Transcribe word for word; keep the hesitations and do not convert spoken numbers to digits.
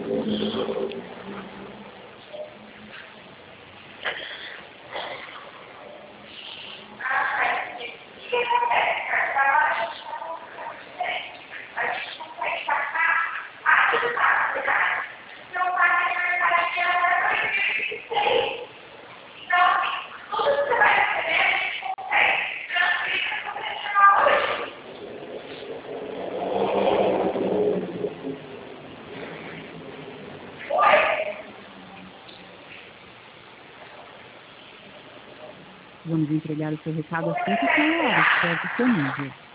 Vamos entregar o seu recado assim que for a hora, certo, seu nível.